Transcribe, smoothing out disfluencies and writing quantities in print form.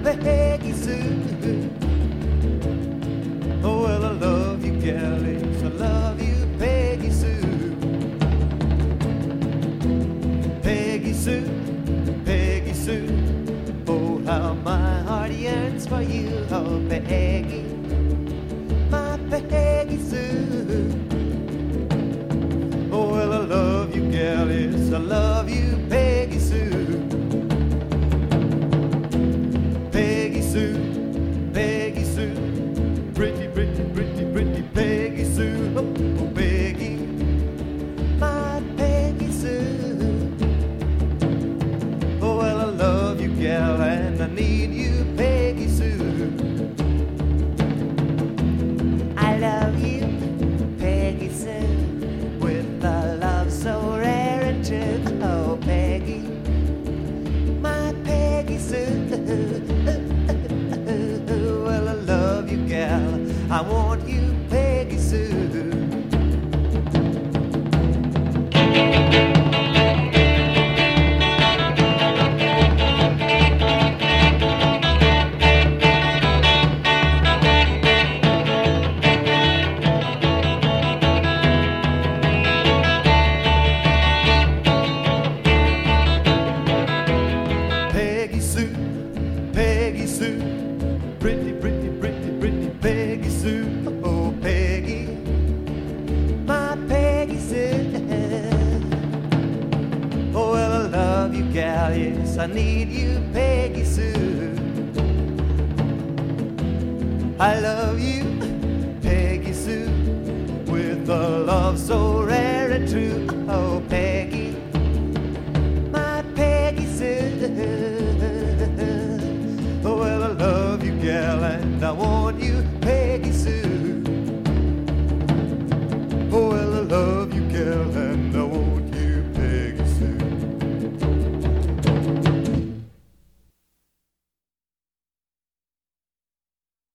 Peggy Sue. Oh, well, I love you, gal, yes, I love you, Peggy Sue. Peggy Sue, Peggy Sue. Oh, how my heart yearns for you, oh, Peggy, my Peggy Sue. Oh, well, I love you, gal, yes, I love you, Peggy Sue. Peggy Sue, Peggy Sue, pretty, pretty, pretty, pretty Peggy Sue. Oh, oh, Peggy, my Peggy Sue. Oh, well, I love you, gal, and I need you, Peggy Sue. I love you, Peggy Sue, with a love so rare and true. Oh, Peggy, my Peggy Sue. Well, I love you, gal, I want you, Peggy Sue. Peggy Sue, Peggy Sue, pretty, pretty, pretty, pretty Peggy Sue. Oh, Peggy, my Peggy Sue. Oh, well, I love you, gal, yes, I need you, Peggy Sue. I love you, Peggy Sue, with a love so rare and true. Oh, Peggy, my Peggy Sue. Oh, well, I love you, gal, and I want you,